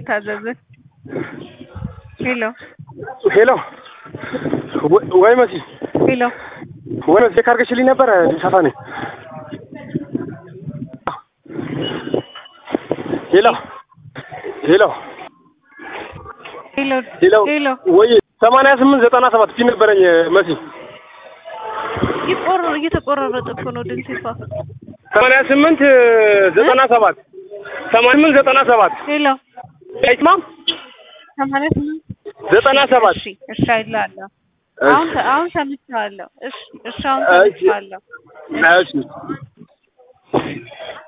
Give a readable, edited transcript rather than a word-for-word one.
ልታዘዝ? ሄሎ ሄሎ ወይ መሲ ሄሎ ወደ ቼክ አድርገሽልኝ ነበር ዲሳፋ ነኝ ሄሎ ሄሎ ሄሎ ሄሎ ሄሎ ወይ 8897 ፒን ነበረኝ መሲ እየተቆረረጠ እኮ ነው ድምጽ 8897 ሄሎ አይስማም 8897 እሺ አይላለሁ አሁን ሰምቻለሁ እሺ አሁን ሰምቻለሁ እሺ